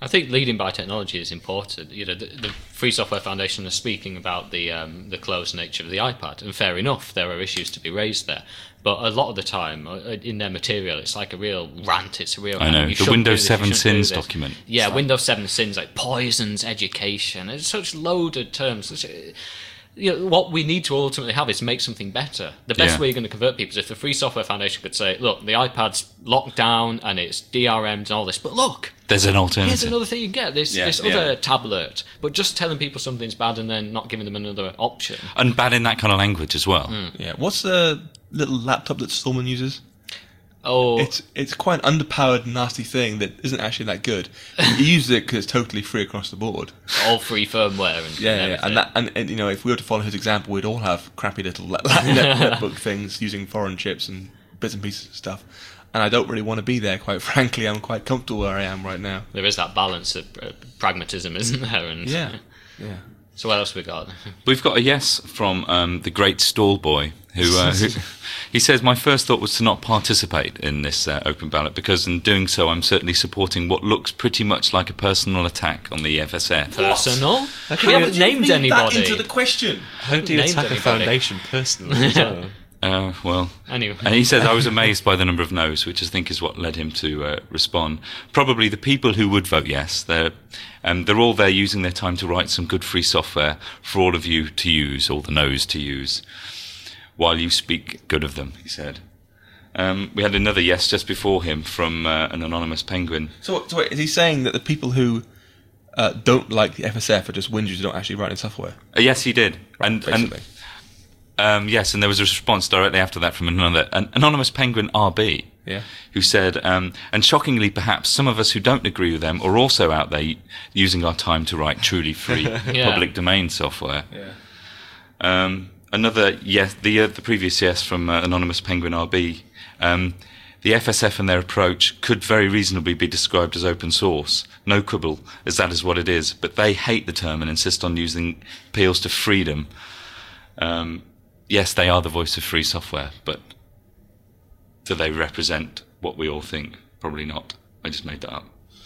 I think leading by technology is important. The Free Software Foundation are speaking about the closed nature of the iPad, and fair enough, there are issues to be raised there. But a lot of the time, in their material, it's like a real rant. It's a real. I know, the Windows 7 Sins document. Yeah, Windows 7 Sins, like poisons education. It's such loaded terms. What we need to ultimately have is make something better. The best way you're going to convert people is if the Free Software Foundation could say, look, the iPad's locked down and it's DRM'd and all this, but look, there's an alternative. Here's another thing you get, this other tablet. But just telling people something's bad and then not giving them another option. And bad in that kind of language as well. Yeah. What's the little laptop that Stallman uses? Oh, it's quite an underpowered, nasty thing that isn't actually that good. He uses it because it's totally free across the board. All free firmware and everything. And if we were to follow his example, we'd all have crappy little netbook things using foreign chips and bits and pieces of stuff. And I don't really want to be there, quite frankly. I'm quite comfortable where I am right now. There is that balance of pragmatism, isn't there? And yeah. So what else we got? We've got a yes from the great Stall Boy, who he says, my first thought was to not participate in this open ballot because in doing so I'm certainly supporting what looks pretty much like a personal attack on the FSF. Personal? We haven't named anybody. That into the question. How do you attack a foundation personally? Well, anyway. And he says, I was amazed by the number of no's, which I think is what led him to respond. Probably the people who would vote yes, they're all there using their time to write some good free software for all of you to use, all the no's to use, while you speak good of them, he said. We had another yes just before him from an anonymous penguin. So wait, is he saying that the people who don't like the FSF are just whingers who don't actually write any software? Yes, he did. Basically. Yes, and there was a response directly after that from an anonymous penguin RB, who said, and shockingly perhaps, some of us who don't agree with them are also out there using our time to write truly free public domain software. Another yes, the previous yes from anonymous penguin RB, the FSF and their approach could very reasonably be described as open source. No quibble, as that is what it is, but they hate the term and insist on using appeals to freedom. Yes, they are the voice of free software, but do they represent what we all think? Probably not. I just made that up.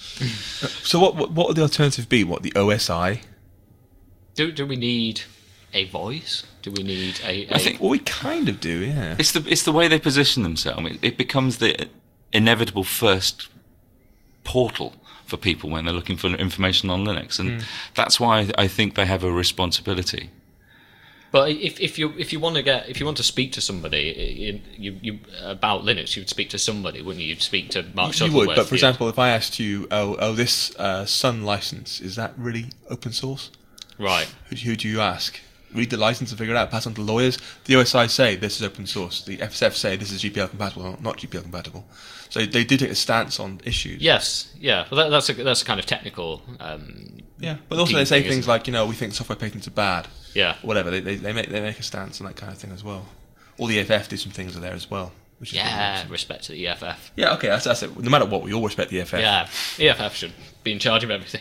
So what would the alternative be? What, the OSI? Do we need a voice? Do we need a... I think, well, we kind of do, yeah. It's the way they position themselves. It becomes the inevitable first portal for people when they're looking for information on Linux, and that's why I think they have a responsibility. But if you want to speak to somebody you about Linux, you'd speak to somebody, wouldn't you? You'd speak to Mark Shuttleworth. You would, but for example, if I asked you, this Sun license, is that really open source? Right. Who do you ask? Read the license and figure it out. Pass on to lawyers. The OSI say this is open source. The FSF say this is GPL compatible, not GPL compatible. So they do take a stance on issues. Yes, yeah. Well, that's a kind of technical. Yeah, but also they say things like, we think software patents are bad. Yeah. Or whatever. They make a stance on that kind of thing as well. All the EFF do some things there as well. Which is respect to the EFF. Yeah, okay, that's it. No matter what, we all respect the EFF. Yeah, EFF should be in charge of everything.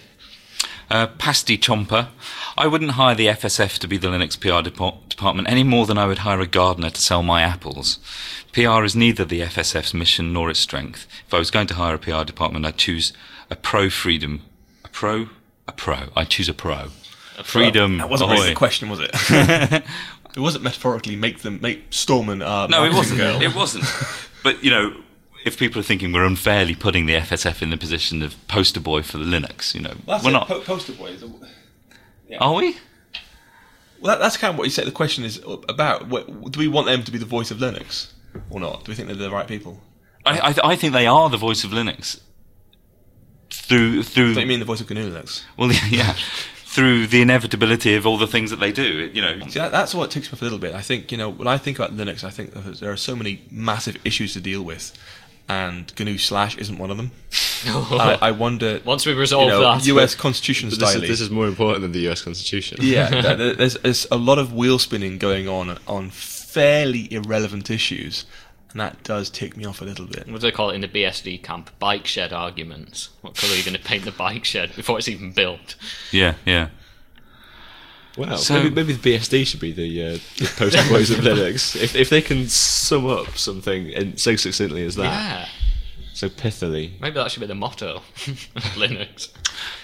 Pasty Chomper. I wouldn't hire the FSF to be the Linux PR department any more than I would hire a gardener to sell my apples. PR is neither the FSF's mission nor its strength. If I was going to hire a PR department, I'd choose a pro-freedom. A pro? I'd choose a pro. Freedom. That wasn't really the question, was it? It wasn't metaphorically make Stallman no, it wasn't. Girl. It wasn't. But, if people are thinking we're unfairly putting the FSF in the position of poster boy for the Linux, well, we're not. Poster boy. Yeah. Are we? Well, that's kind of what you said. The question is about: do we want them to be the voice of Linux or not? Do we think they're the right people? I think they are the voice of Linux. Through. Don't you mean the voice of GNU Linux? Well, yeah. Through the inevitability of all the things that they do, See, that's what ticks me off a little bit. I think, when I think about Linux, I think there are so many massive issues to deal with, and GNU/ isn't one of them. I wonder... Once we resolve that... US Constitution style. This is more important than the US Constitution. Yeah, there's a lot of wheel spinning going on fairly irrelevant issues, and that does tick me off a little bit. What do they call it in the BSD camp? Bike shed arguments. What colour are you going to paint the bike shed before it's even built? Yeah. Well, so, maybe the BSD should be the poster boys of Linux. If they can sum up something so succinctly as that, so pithily. Maybe that should be the motto of Linux.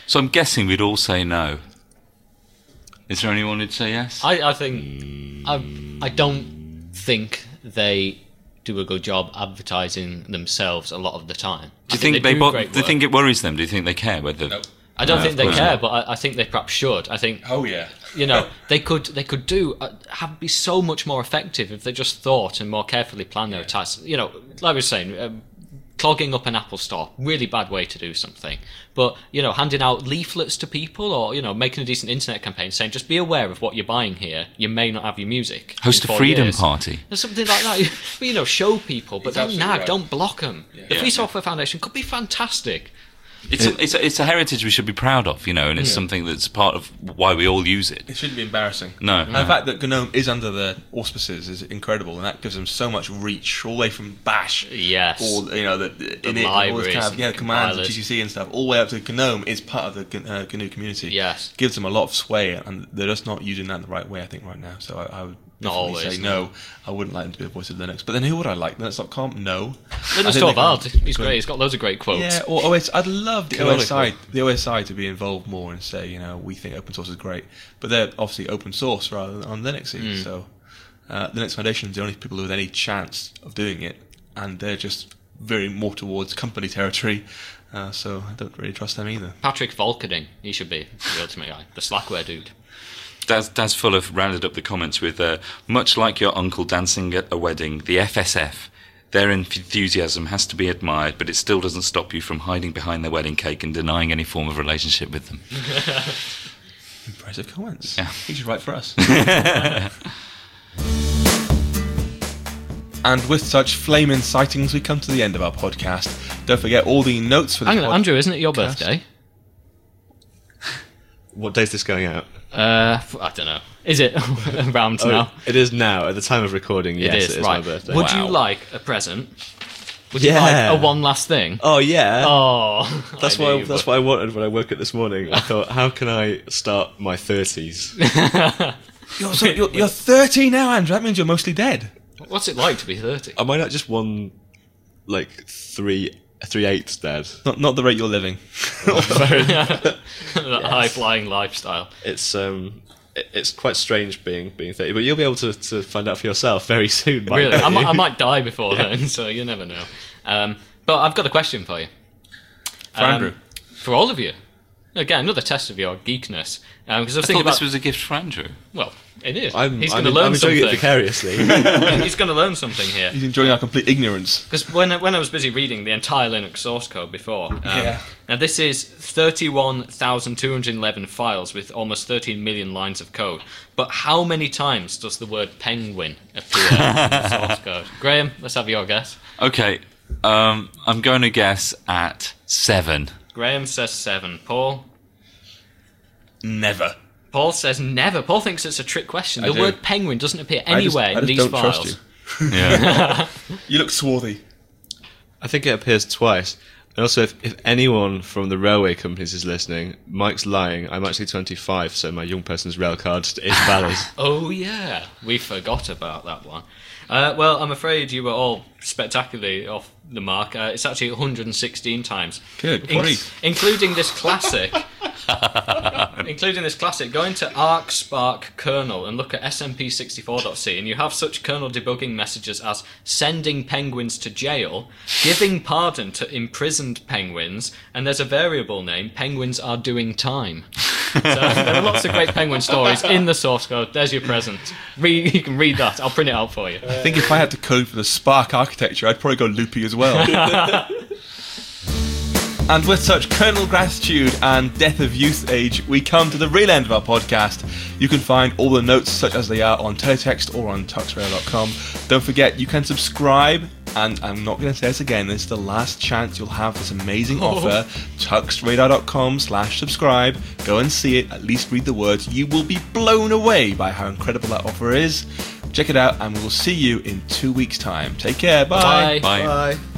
So I'm guessing we'd all say no. Is there anyone who'd say yes? I think I don't think they do a good job advertising themselves a lot of the time. Do you think they do you think it worries them? Do you think they care whether? No. I don't think they course care, not. but I think they perhaps should. I think Oh yeah. they could do be so much more effective if they just thought and more carefully planned their attacks. Like I was saying, clogging up an Apple store, really bad way to do something. But handing out leaflets to people, or making a decent internet campaign saying just be aware of what you're buying here. You may not have your music. Host in a 4 freedom years. party. Or something like that. But show people, but It's don't absolutely nag, right. don't block them. The Free Software Foundation could be fantastic. It's a heritage we should be proud of, and it's something that's part of why we all use it. It shouldn't be embarrassing. No. And the fact that GNOME is under the auspices is incredible, and that gives them so much reach, all the way from Bash, Yes. all the init, all libraries this and commands, and compilers. GCC and stuff, all the way up to GNOME is part of the GNU community. Yes. Gives them a lot of sway, and they're just not using that the right way, I think, right now. So I would Not definitely always, say no. no. I wouldn't like them to be a voice of Linux. But then who would I like? Linux.com? No. I Linus think they Torvald, can- he's great. He's got loads of great quotes. Yeah, or OS. I'd love the Canonical. OSI to be involved more and say, we think open source is great, but they're obviously open source rather than on Linuxy. So, Linux Foundation is the only people with any chance of doing it, and they're just very more towards company territory. So I don't really trust them either. Patrick Volkerding, he should be the ultimate guy, the Slackware dude. Daz Fuller rounded up the comments with, much like your uncle dancing at a wedding, the FSF, their enthusiasm has to be admired, but it still doesn't stop you from hiding behind their wedding cake and denying any form of relationship with them. Impressive comments. Yeah. He should write for us. And with such flaming sightings, we come to the end of our podcast. Don't forget all the notes for this Hang on, Andrew, isn't it your podcast. birthday? What day is this going out? I don't know. Is it around now? It is now. At the time of recording, yes, it is, my right. birthday. Would you like a present? Would you like a one last thing? Oh yeah. Oh, That's I knew why. you That's would. what I wanted when I woke up this morning. I thought, how can I start my 30s? You're 30 now, Andrew. That means you're mostly dead. What's it like to be 30? Am I not just one, like 3/8 dead? Not the rate you're living. That high-flying lifestyle. It's quite strange being 30, but you'll be able to find out for yourself very soon. Really, mightn't you? I might die before then, so you never know. But I've got a question for you. For Andrew. For all of you. Again, another test of your geekness. Because I was I thinking thought about... this was a gift for Andrew. Well, it is. I'm He's going to learn enjoying something. it vicariously. He's going to learn something here. He's enjoying our complete ignorance. Because when I was busy reading the entire Linux source code before, Yeah. now this is 31,211 files with almost 13 million lines of code. But how many times does the word penguin appear in the source code? Graham, let's have your guess. Okay, I'm going to guess at 7. Graham says 7. Paul? Never. Paul says never. Paul thinks it's a trick question. The do. word penguin doesn't appear I just anywhere in these don't files. trust you. Yeah. You look swarthy. I think it appears twice. And also, if anyone from the railway companies is listening, Mike's lying. I'm actually 25, so my young person's rail card is valid. Oh, yeah. We forgot about that one. Well, I'm afraid you were all spectacularly off the mark. It's actually 116 times. Good grief. Including this classic. Go into Arc Spark kernel and look at smp64.c, and you have such kernel debugging messages as sending penguins to jail, giving pardon to imprisoned penguins, and there's a variable name, penguins are doing time. So there are lots of great penguin stories in the source code. There's your present. You can read that. I'll print it out for you. I think if I had to code for the Spark architecture, I'd probably go loopy as well. And with such kernel gratitude and death of youth age, we come to the real end of our podcast. You can find all the notes such as they are on teletext or on tuxradar.com. Don't forget, you can subscribe, and I'm not going to say this again, this is the last chance you'll have this amazing offer. tuxradar.com/subscribe. Go and see it, at least read the words. You will be blown away by how incredible that offer is. Check it out, and we will see you in 2 weeks' time. Take care, bye. Bye. Bye. Bye.